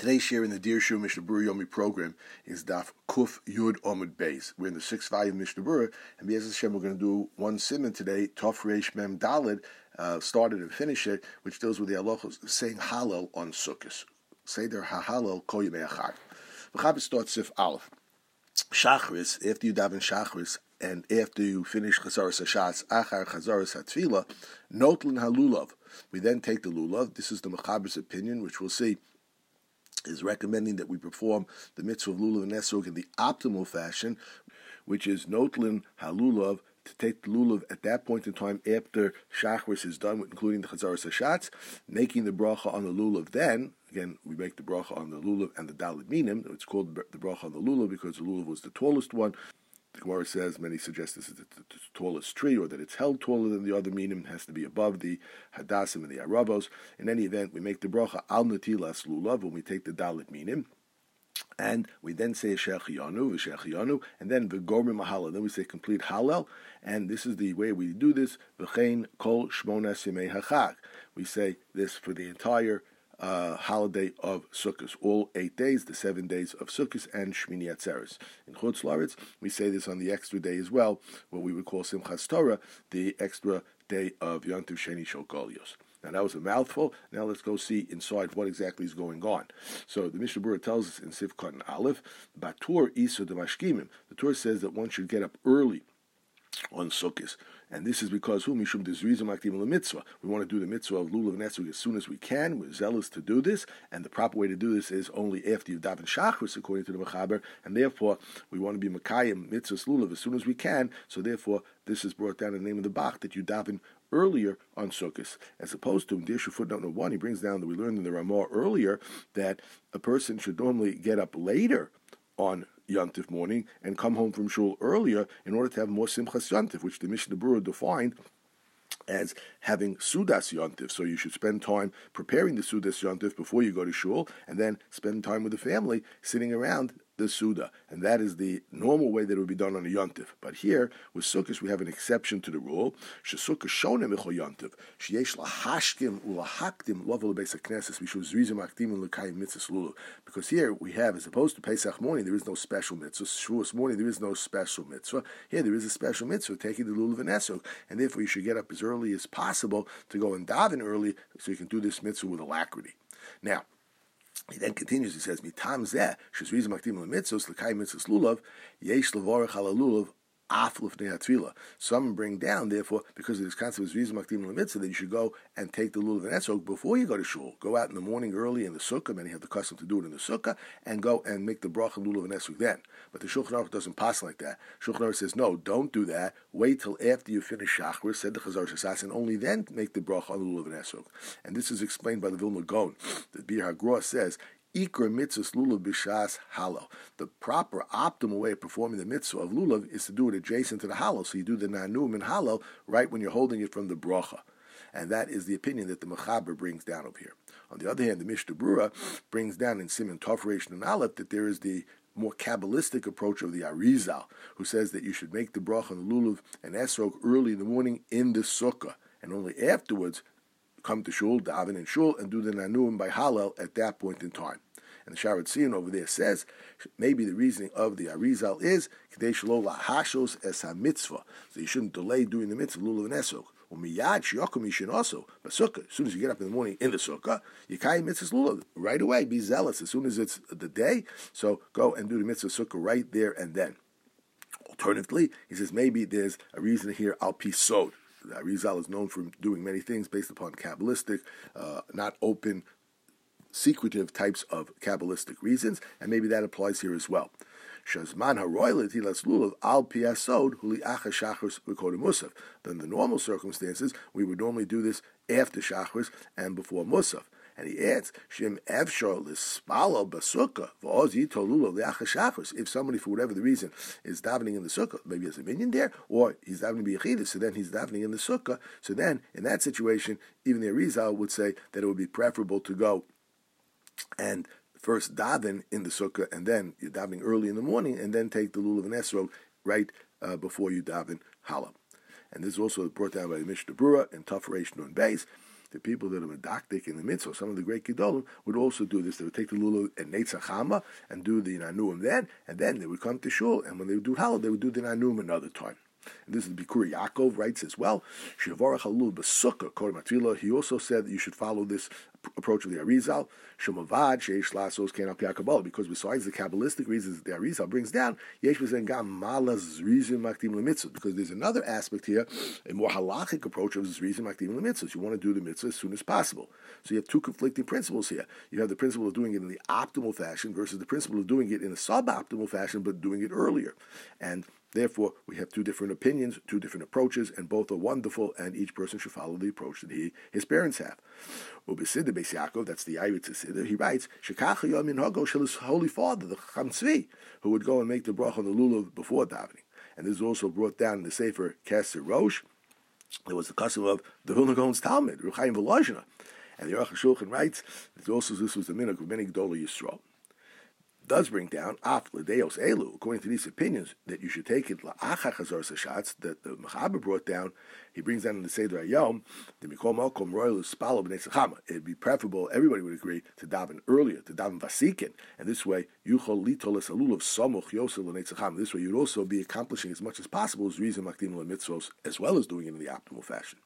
Today's share in the Dear Shu Mishnah Berurah Yomi program is Daf Kuf Yud Omid Beis. We're in the 6th volume of Mishnah Berurah, and B'ez Hashem we're going to do one siman today, Tov Reish Mem Daled, started and finish it, which deals with the halachos saying Hallel on Sukkos. Seder HaHallel Kol Yemei Achag. V'chabit starts Sif Aleph. Shachris, after you daven Shachris, and after you finish Chazaras HaShatz, Achar Chazaras HaTfilah, Notlin HaLulav. We then take the Lulav. This is the Mechaber's opinion, which we'll see is recommending that we perform the mitzvah of Lulav and Esrog in the optimal fashion, which is Notlin HaLulav, to take the Lulav at that point in time after Shachris is done, including the Chazaras HaShatz, making the bracha on the Lulav then. Again, we make the bracha on the Lulav and the Dalet Minim. It's called the bracha on the Lulav because the Lulav was the tallest one. The Gemara says, many suggest this is the tallest tree, or that it's held taller than the other minim, has to be above the hadassim and the arabos. In any event, we make the bracha al natilas lulav when we take the dalet minim, and we then say v'shechiyanu, and then v'gormi mahala. Then we say complete halal, and this is the way we do this. V'chein kol shmona simei hachag. We say this for the entire holiday of Sukkot, all 8 days, the 7 days of Sukkot and Shmini Atzeres. In Chutz Laretz, we say this on the extra day as well, what we would call Simchas Torah, the extra day of Yom Tov Sheni Shel Golios. Now that was a mouthful. Now let's go see inside what exactly is going on. So the Mishnah Berurah tells us in Sif Katan Aleph, Batur Isa de Mashkimim. The Torah says that one should get up early on Sukkot, and this is because mishum dezrizim aktim l'mitzvah. We want to do the mitzvah of lulav and esrog as soon as we can. We're zealous to do this, and the proper way to do this is only after you daven shachris, according to the Mechaber, and therefore we want to be makayim mitzvahs lulav as soon as we can. So therefore, this is brought down in the name of the Bach that you daven earlier on Sukkot, as opposed to in Dirshu footnote 1. He brings down that we learned in the Ramah earlier that a person should normally get up later on Yom Tov morning and come home from shul earlier in order to have more Simchas Yom Tov, which the Mishnah Berurah defined as having Sudas Yom Tov. So you should spend time preparing the Sudas Yom Tov before you go to shul, and then spend time with the family sitting around the Suda. And that is the normal way that it would be done on a Yom Tov. But here, with Sukkot, we have an exception to the rule. Shesukkah shone michol Yom Tov. Sheyesh lahashkim ulahaktim lovel beis hakneses mishum zrizim aktim ulekayim mitzvahs lulav. Because here we have, as opposed to Pesach morning, there is no special mitzvah. Shavuos morning, there is no special mitzvah. Here, there is a special mitzvah, taking the lulav and esrog. And therefore, you should get up as early as possible to go and daven early so you can do this mitzvah with alacrity. Now, he then continues, he says, Mitam zeh, shezrizim aktim l'mitzvos, l'kayim mitzvos lulav, yesh levorech ala lulav, af l'fnei hatfilah. Some bring down, therefore, because of this concept of zrizim aktim l'mitzvah, that you should go and take the lulav and esrog before you go to shul. Go out in the morning early in the sukkah, many have the custom to do it in the sukkah, and go and make the bracha lulav and esrog then. But the Shulchan Aruch doesn't pass like that. Shulchan Aruch says, no, don't do that. Wait till after you finish Shachris, said the Chazaras HaShatz, and only then make the bracha on the lulav and esrog. And this is explained by the Vilna Gaon. The Bir HaGra says, Ikra mitzvahs lulav b'shas halal. The proper, optimal way of performing the mitzvah of lulav is to do it adjacent to the halal. So you do the nanum and halal right when you're holding it from the bracha. And that is the opinion that the Mechaber brings down over here. On the other hand, the Mishnah Berurah brings down in Siman Tov Reish and Aleph that there is the more Kabbalistic approach of the Arizal, who says that you should make the bracha on the lulav and esrog early in the morning in the sukkah, and only afterwards come to shul, daven in shul, and do the nanuim by halal at that point in time. And the Sharat Tzion over there says, maybe the reasoning of the Arizal is, K'dei shelo lahashos es ha-mitzvah, so you shouldn't delay doing the mitzvah, lulav and esrog. Umiyad shiyakum yishin also, but sukkah, as soon as you get up in the morning in the sukkah, yikayim mitzvahs lulav, right away, be zealous, as soon as it's the day, so go and do the mitzvah sukkah right there and then. Alternatively, he says maybe there's a reason here, al pi sod. The Arizal is known for doing many things based upon Kabbalistic, not open, secretive types of Kabbalistic reasons, and maybe that applies here as well. Shazman haroy letilas lulav al piasod huli acha shachris v'kodem musaf. Then the normal circumstances, we would normally do this after shachris and before musaf. And he adds, Shem Evshar Lispala Basukah, V'oz Yito Lulav Le'acha Shachris. If somebody, for whatever the reason, is davening in the sukkah, maybe has a minion there, or he's davening b'yechidus, so then he's davening in the sukkah. So then, in that situation, even the Arizal would say that it would be preferable to go and first daven in the sukkah, and then you're davening early in the morning, and then take the lulav and esrog right before you daven halal. And this is also brought down by the Mishnah Berurah in Tov Reish Nun Beis. the people that are medaktik in the mitzvah, some of the great gedolim, would also do this. They would take the lulav and Netzach Hama and do the nanuim then, and then they would come to shul, and when they would do halal, they would do the nanuim another time. And this is the Bikur Yaakov writes as well. He also said that you should follow this approach of the Arizal. Because besides the Kabbalistic reasons that the Arizal brings down, because there's another aspect here, a more halachic approach of Zrizim Makdim L'mitzvahs. You want to do the mitzvah as soon as possible. So you have two conflicting principles here. You have the principle of doing it in the optimal fashion versus the principle of doing it in a suboptimal fashion, but doing it earlier. And therefore, we have two different opinions, two different approaches, and both are wonderful, and each person should follow the approach that his parents have. Ubesidah Beis Yaakov, that's the Ayrit Siddur, he writes, Shekach Yom Minhago Shel his holy father, the Chacham Tzvi, who would go and make the bracha on the lulav before davening. And this is also brought down in the Sefer Keser Rosh. There was the custom of the Vilna Gaon's Talmud, Reb Chaim Volozhiner. And the Aruch HaShulchan writes that also this was the minhag of many Gedolei Yisrael. Does bring down af l'deos elu, according to these opinions, that you should take it la'achar chazar sashatz, that the Mechaber brought down. He brings down in the Seder Hayom the mikol malkom royal spalo b'nei tzachama. It'd be preferable, everybody would agree, to daven earlier, to daven vasikin, and this way yuchol litol esalul of samuch yosel b'nei tzachama. This way you'd also be accomplishing as much as possible as reason makdim l'mitzvos, as well as doing it in the optimal fashion.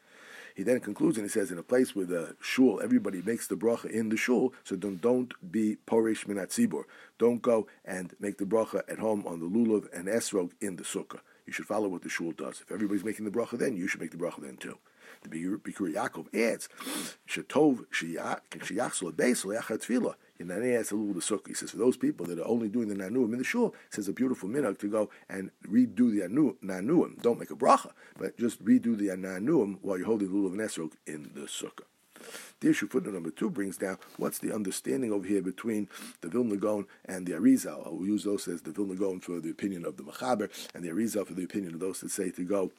He then concludes and he says, in a place where the shul, everybody makes the bracha in the shul, so don't be porish minat tzibur. Don't go and make the bracha at home on the lulav and esrog in the sukkah. You should follow what the shul does. If everybody's making the bracha then, you should make the bracha then too. The Bikur Yaakov adds, Shetov sheyachzol beis le'achar tefillah. He says, for those people that are only doing the nanuim in the shul, it says a beautiful minhag to go and redo the nanuim. Don't make a bracha, but just redo the nanuim while you're holding the lulav and esrog in the sukkah. The issue footnote number 2 brings down what's the understanding over here between the Vilna Gaon and the Arizal. I will use those as the Vilna Gaon for the opinion of the Mechaber and the Arizal for the opinion of those that say to go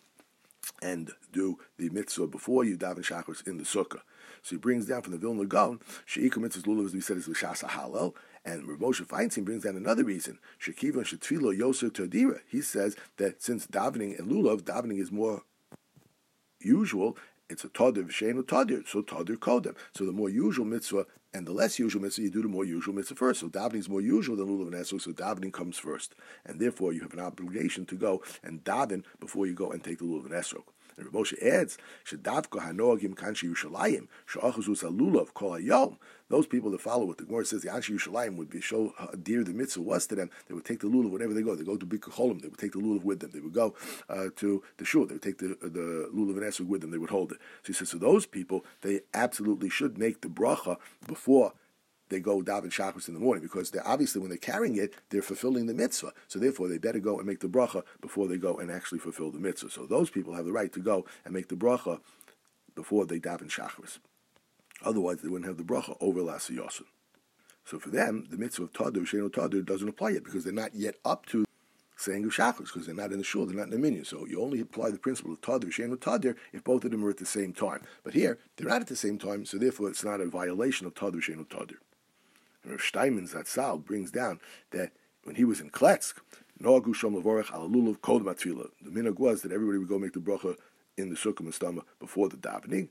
and do the mitzvah before you daven shachris in the sukkah. So he brings down from the Vilna Gaon, she'ikah mitzvahs lulav, as we said, is l'shas halal, and Rav Moshe Feinstein brings down another reason, shekivan shetfilo yoser todira. He says that since davening and lulav, davening is more usual, it's a tadir v'sheinu tadir, so tadir kodem. So the more usual mitzvah and the less usual mitzvah, you do the more usual mitzvah first. So davening is more usual than lulav and esrog, so davening comes first. And therefore you have an obligation to go and daven before you go and take the lulav and esrog. And Rav Moshe adds, "Shedavka hanoagim kanshi Yerushalayim she'achazus alulav kol hayom." Those people that follow what the Gemara says, the Anshi Yerushalayim would be show how dear the mitzvah was to them. They would take the lulav whenever they go. They go to Bikur Cholim. They would take the lulav with them. They would go to the shul. They would take the lulav and esrog with them. They would hold it. So he says, so those people, they absolutely should make the bracha before they go daven shachris in the morning, because they're obviously, when they're carrying it, they're fulfilling the mitzvah. So therefore, they better go and make the bracha before they go and actually fulfill the mitzvah. So those people have the right to go and make the bracha before they daven shachris. Otherwise, they wouldn't have the bracha over l'asiyosin. So for them, the mitzvah of tadur, sheinu tadur, doesn't apply yet, because they're not yet up to saying of shachris, because they're not in the shul, they're not in the minyan. So you only apply the principle of tadur, sheinu tadur, if both of them are at the same time. But here, they're not at the same time, so therefore it's not a violation of tadur, sheinu tadur. Rav Steinman Zatzal brings down that when he was in Kletsk, Noagu Shom Levorach Al Lulav Kodem Atfila. The minhag was that everybody would go make the bracha in the sukkah mistama before the davening.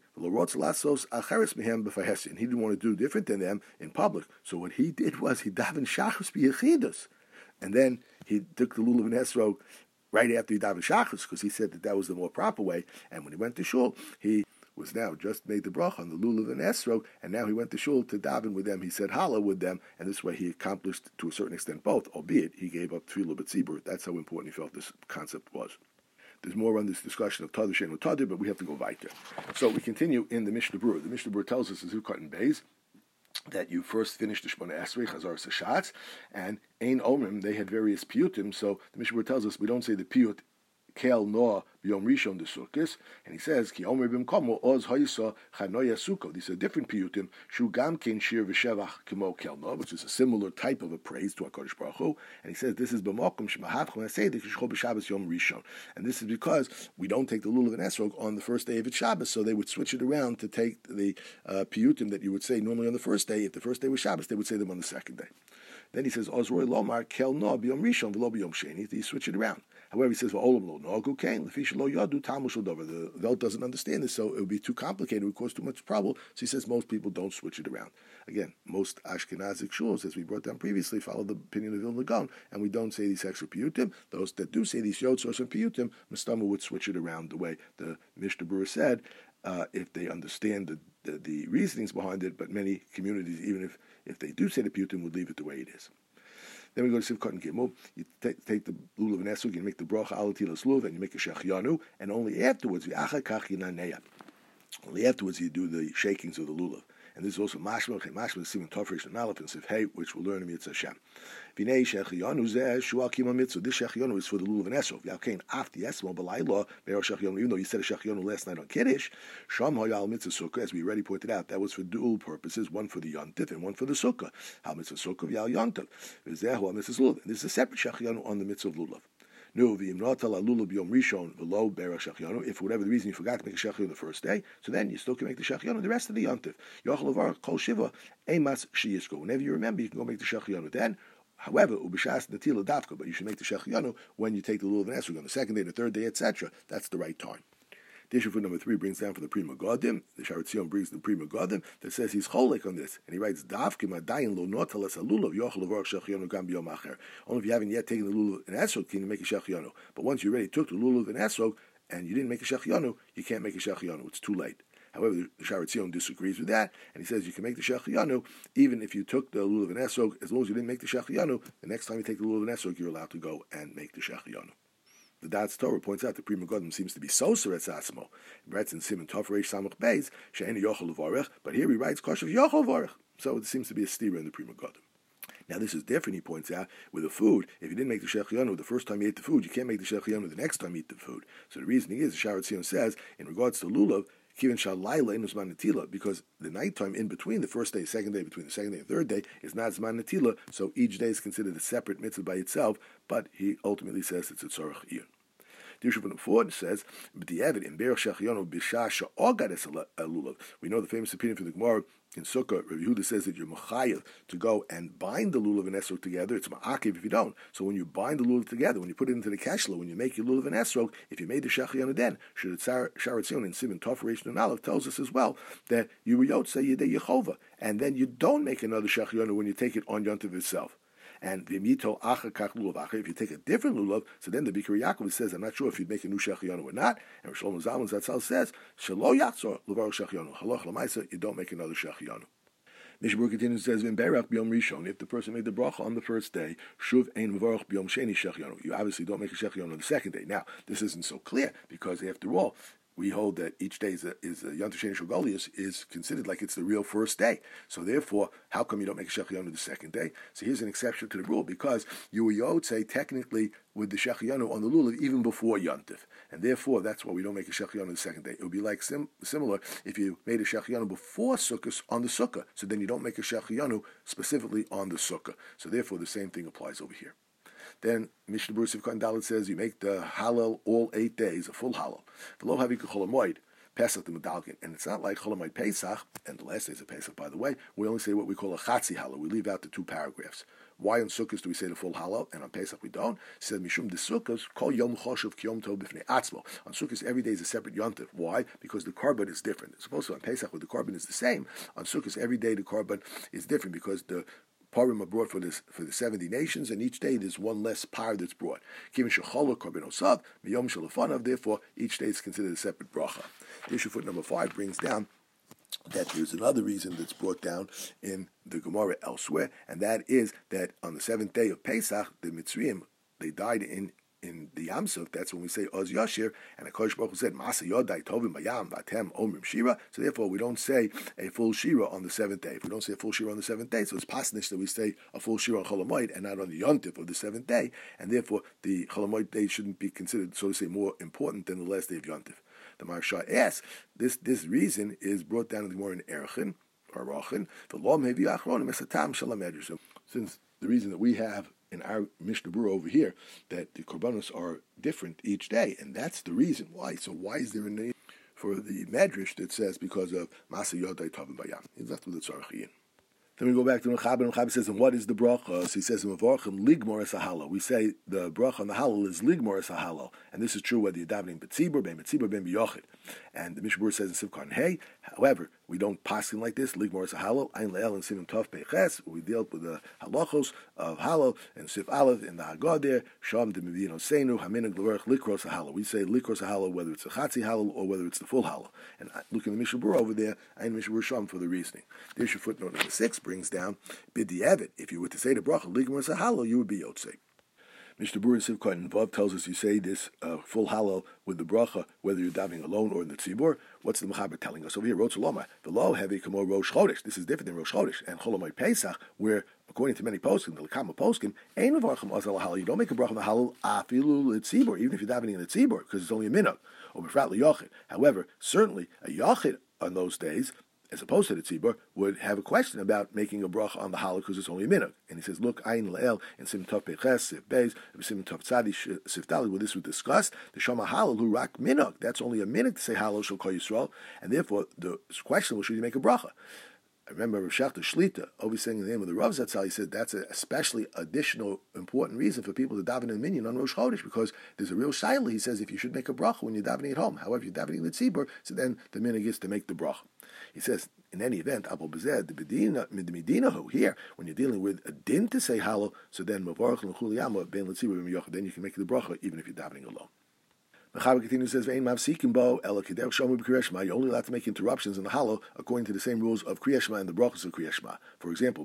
And he didn't want to do different than them in public. So what he did was he davened shachris b'yechidus, and then he took the lulav and esrog right after he davened shachris, because he said that was the more proper way. And when he went to shul, he was now just made the bracha on the lulav and esrog, and now he went to shul to daven with them. He said halal with them, and this way he accomplished to a certain extent both, albeit he gave up tefillah b'tzibur. That's how important he felt this concept was. There's more on this discussion of tadur sheinu tadur, but we have to go weiter. So we continue in the Mishnah Berurah. The Mishnah Berurah tells us, as Zukat and Beis, that you first finish the Shmona Esrei, Chazar Sashatz, and Ein Omrim, they had various piyutim, so the Mishnah Berurah tells us we don't say the piyut Kel Noah B'Yom Rishon de Sukkos, and he says Ki Omer B'Mkomo Oz Hayisa Chanoya Sukkot. These are different piyutim. Shu Gam Ken Shir V'Shevach Kimo Kel Noah, which is a similar type of a praise to HaKadosh Baruch Hu. And he says this is B'Mokom Shemahav Chon Haseidik Shchol B'Shabbos Yom Rishon, and this is because we don't take the lulav and esrog on the first day of its Shabbos, so they would switch it around to take the piyutim that you would say normally on the first day. If the first day was Shabbos, they would say them on the second day. Then he says, Ozroi Lomar Kel Noah B'Yom Rishon V'Lo B'Yom Sheni. He switch it around. However, he says, "V'olam lo nogu kain lefish lo yadu tamu shel davar." The Welt doesn't understand this, so it would be too complicated. It would cause too much trouble. So he says most people don't switch it around. Again, most Ashkenazic shuls, as we brought down previously, follow the opinion of Vilna Gaon, and we don't say these extra piyutim. Those that do say these yotzos and piyutim, Mustama would switch it around the way the Mishnah Berurah said, if they understand the reasonings behind it. But many communities, even if they do say the piyutim, would leave it the way it is. Then we go to Sivkot and Gimel. You take the lulav and esrog, you make the bracha al tilas lulav, and you make a shechianu, and only afterwards, only afterwards you do the shakings of the lulav. And this is also mashma siman tofresh and aleph and sivhei, which we'll learn in Mitzvah Hashem. Vinei shechianu zeh shua kima mitzvah. This shechianu is for the lulav and esrog. Yalkein after yesmo b'layla be'er shechianu. Even though you said a shechianu last night on Kiddush, sham hoyal mitzvah sukkah, as we already pointed out, that was for dual purposes, one for the yontif and one for the sukkah. Hal mitzvah sukkah yal yontif. V'zehu mitzvah lulav. This is a separate shechianu on the mitzvah of lulav. No, if for whatever the reason you forgot to make a shechianu the first day, so then you still can make the shechianu the rest of the yontif. Whenever you remember, you can go make the shechianu then. However, ubishas natila dafka, but you should make the shechianu when you take the lulav and esrog on the second day, the third day, etc. That's the right time. The issue for number 3 brings down for the Prima Godim. The Sharet Zion brings the Prima Godim that says he's cholek on this, and he writes Davkim Adayin Lo Notalas Alulav Yochel Avar Shechianu Gam Biyom Acher. Only if you haven't yet taken the lulav and esrog can you make a shechianu. But once you already took the lulav and esrog and you didn't make a shechianu, you can't make a shechianu. It's too late. However, the Sharet Zion disagrees with that, and he says you can make the shechianu even if you took the lulav and esrog. As long as you didn't make the shechianu, the next time you take the lulav and esrog, you're allowed to go and make the shechianu. The Datz Torah points out the Prima Godim seems to be so Seretz Asmo. He writes in Simon Tov Reish Samach Beis She'eni Yochel Levarech, but here he writes Koshev Yochel Levarech. So it seems to be a stira in the Prima Godim. Now this is different, he points out, with the food. If you didn't make the shechianu the first time you ate the food, you can't make the shechianu the next time you eat the food. So the reasoning is, the Sharet Zion says, in regards to lulav, Kivin Shalayla in Zman Natila, because the nighttime in between the first day, second day, between the second day and third day is not Zman Natila, so each day is considered a separate mitzvah by itself, but he ultimately says it's a tzorach iyun. The issue from the Ford says, in Berach Shechianu B'Shah She'ogares Lulav. We know the famous opinion from the Gemara in Sukkah. Rabbi Yehuda says that you're mechayev to go and bind the lulav and esrog together. It's ma'akev if you don't. So when you bind the lulav together, when you put it into the keshla, when you make your lulav and esrog, if you made the shechianu then, Sharet Zion in Simon Tov Reish Nun Aleph tells us as well that you yotzei yedei Yehovah, and then you don't make another shechianu when you take it on Yontiv itself. And v'mito acher kach lulav acher. If you take a different lulav, so then the Bikuri Yaakov says, I'm not sure if you'd make a new shechianu or not. And Shlomo Zalman Zatzal says, shelo yatzor levar shechianu. Halach l'maisa, you don't make another shechianu. Mishnah Berurah continues and says, "V'imberach b'yom rishon." If the person made the bracha on the first day, shuv ein mevarach b'yom sheni shechianu. You obviously don't make a shechianu on the second day. Now, this isn't so clear because after all, we hold that each day is Yom Tov Sheni Shogolius is considered like it's the real first day. So therefore, how come you don't make a shechianu the second day? So here's an exception to the rule because you were yotzei technically with the shechianu on the lulav even before Yontif, and therefore that's why we don't make a shechianu the second day. It would be like similar if you made a shechianu before Sukkot on the sukkah, so then you don't make a shechianu specifically on the sukkah. So therefore, the same thing applies over here. Then Mishnah Berurah Sivkot and Dalet says you make the halal all 8 days, a full halal. The lo havik cholamoid Pesach the medalkin, and it's not like cholamoid Pesach, and the last days of Pesach, by the way. We only say what we call a chatzi halal. We leave out the 2 paragraphs. Why on Sukkot do we say the full halal, and on Pesach we don't? It says mishum de Sukkot kol yom choshev kiyom tov b'fnei atzmo. On Sukkot every day is a separate yontif. Why? Because the korban is different. It's supposed to on Pesach where the korban is the same. On Sukkot every day the korban is different because the parim are brought for the 70 nations, and each day there's one less par that's brought. Therefore, each day is considered a separate bracha. The issue foot number 5 brings down that there's another reason that's brought down in the Gemara elsewhere, and that is that on the 7th day of Pesach, the Mitzrayim, they died in the Yam Suf. That's when we say Oz Yashir, and the Kodesh Baruch Hu said Masa Yodai Tovim Bayam Vatem Omrim Shira. So therefore, we don't say a full Shira on the 7th day. If we don't say a full Shira on the 7th day, so it's pasnish that we say a full Shira on Cholamoid and not on the Yontif of the 7th day, and therefore the Cholamoid day shouldn't be considered, so to say, more important than the last day of Yontif. The Maharsha asks, this reason is brought down in the Gemara in Erchin or Rachin. The law may be Achronim Esatam Shalom Edrash. Since the reason that we have in our Mishnah Berurah over here that the korbanos are different each day, and that's the reason why. So why is there a need for the Medrash that says because of Masa Yodai Tovim Bayam? He's left with the Tzarech Yin. Then we go back to Mechaber, and Mechaber says, and what is the bracha? So he says, Mevorchim ligmor es hahalo. We say the bracha on the halal is ligmor es hahalo. And this is true whether you're davening b'tzibur, ben b'yochid. And the Mishnah Berurah says in Sivkar Hey, however, we don't paskin like this, ligmor es hahalo, ein le'el and simim tov peiches. We deal with the halachos of halal and Sif Aleph in the Haggadah there, Sham de Mevino Seinu, Haminag L'Orech Likros Halo. We say Likros Halo whether it's a Chatzi Halo or whether it's the full Halo. And look in the Mishnah Berurah over there, Ein Mishnah Berurah Sham for the reasoning. There's your footnote number 6 brings down Bidi Evet. If you were to say the bracha Ligmor Halo, you would be Yotzei. Mishnah Berurah Sivkot and Vav tells us you say this full halal with the bracha, whether you're davening alone or in the tzibur. What's the Mechaber telling us over here? Rotz Loma, the law heavy kamo Rosh Chodesh. This is different than Rosh Chodesh and Cholamoy Pesach, where according to many poskim, the Lekama poskim, ein levarchim azal halal. You don't make a bracha on the halal afilu l'tzibur, even if you're davening in the tzibur, because it's only a minhag or befrat liyachid. However, certainly a yachid on those days, as opposed to the tzibur, would have a question about making a bracha on the halal because it's only a minhag. And he says, look, ayin la'el in sim tov peches sif beis sim tov tzadi sif dali. Where this was discussed, the shama halal who rak minhag. That's only a minhag to say halal shel kol Yisrael, and therefore the question was, should you make a bracha? I remember Rav Shachter Shlita always saying the name of the Rav Zatzal. He said that's a especially additional important reason for people to daven in the minyan on Rosh Chodesh, because there's a real shaila. He says if you should make a bracha when you're davening at home. However, you're davening in the tzibur, so then the minhag is to make the bracha. He says, in any event, Abu Bezed, the Medina here, when you're dealing with a din to say halal, so then Mavarach and Chuliyama, Ben Letzibur, then you can make the bracha even if you're davening alone. Mechaber continues, says, you're only allowed to make interruptions in the halal according to the same rules of Kriya Shema and the brachas of Kriya Shema. For example,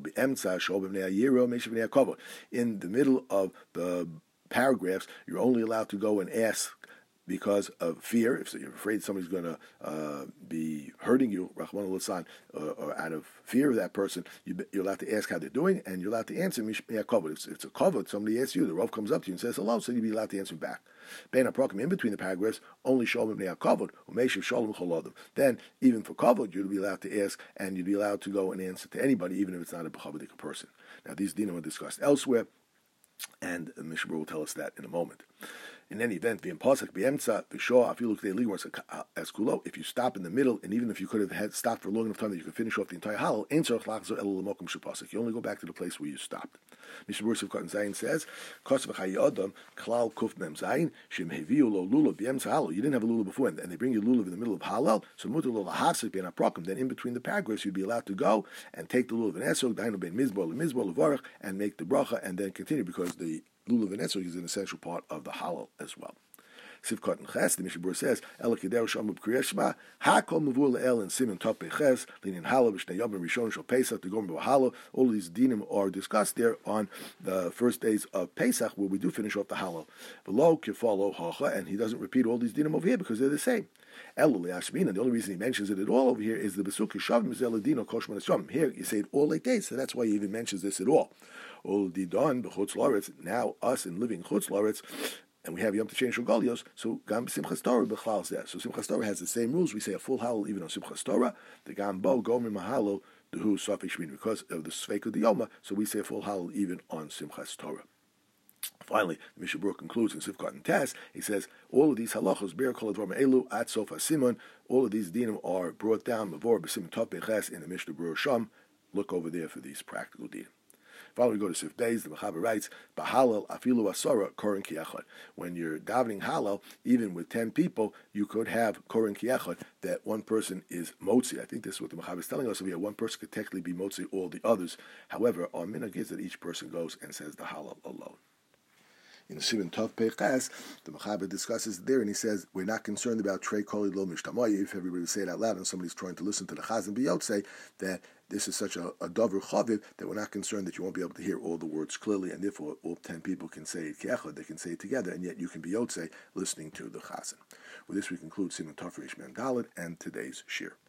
in the middle of the paragraphs, you're only allowed to go and ask because of fear. If you're afraid somebody's going to be hurting you, Rahman al-Lisan, or out of fear of that person, you're allowed to ask how they're doing, and you're allowed to answer. If it's a kavod, somebody asks you, the Rav comes up to you and says hello, so you'll be allowed to answer back. In between the paragraphs, only shalom b'nei kavod, u'meishiv shalom chol. Then, even for kavod, you'd be allowed to ask, and you'd be allowed to go and answer to anybody, even if it's not a b'chavadik person. Now, these dinim are discussed elsewhere, and Mishnah Berurah will tell us that in a moment. In any event, if you stop in the middle, and even if you could have had stopped for a long enough time that you could finish off the entire halal, you only go back to the place where you stopped. Mishnah Berurah Sivkot Zayin says, you didn't have a lulav before, and they bring you lulav in the middle of halal, so then in between the paragraphs you'd be allowed to go and take the lulav and esrog, and make the bracha, and then continue, because the lulav and esrog is an essential part of the halal as well. Sivkot and Ches, the Mishnah Berurah says, El Kedero Shamu B'Kriyas Shema, Hakol Mavur Le'el and Siman Top Peches, Linin Halo B'Shnei Yom Rishon Shal Pesach, the Gom B'Halo. All of these dinim are discussed there on the first days of Pesach, where we do finish off the Halo. V'lo Kefalo Hacha, and he doesn't repeat all these dinim over here because they're the same. Elu Le'ashmin, and the only reason he mentions it at all over here is the Besuk Yishavim Zel Adino Koshman Esrom. Here you say it all 8 days, so that's why he even mentions this at all. Ol Didon B'Chutz La'aretz. Now us in living Chutz La'aretz, and we have Yom Tov Shogalios, so Gam Simchas Torah B'Chlal Zeh. So Simchas Torah has the same rules. We say a full halal even on Simchas Torah. The Gam Bo Gomer Mahalo Dehu Safei Shmin, because of the Sveik of the Yoma. So we say a full halal even on Simchas Torah. Finally, the Mishnah Berurah concludes in Sivkot and Tess. He says all of these halachos ber kol advarim elu at sofa simon. All of these dinim are brought down before b'siman top beches in the Mishnah Berurah Sham. Look over there for these practical dinim. Finally, we go to Sif Beis. The Mechaber writes, "B'halal afilu asara korin kiechad." When you're davening halal, even with 10 people, you could have korin kiechad, that one person is motzi. I think this is what the Mechaber is telling us. Over here, one person could technically be motzi all the others. However, our minhag is that each person goes and says the halal alone. In Siman Tov Peches, the Mechaber discusses there, and he says, we're not concerned about Trei Koli Lo Mishtamoy, if everybody say it out loud and somebody's trying to listen to the Chazan B'Yotzei, that this is such a dover chaviv that we're not concerned that you won't be able to hear all the words clearly, and therefore all 10 people can say it kiechad, they can say it together, and yet you can be Yotzei listening to the Chazan. With this, we conclude Siman Tov Reish Mem Daled and today's shir.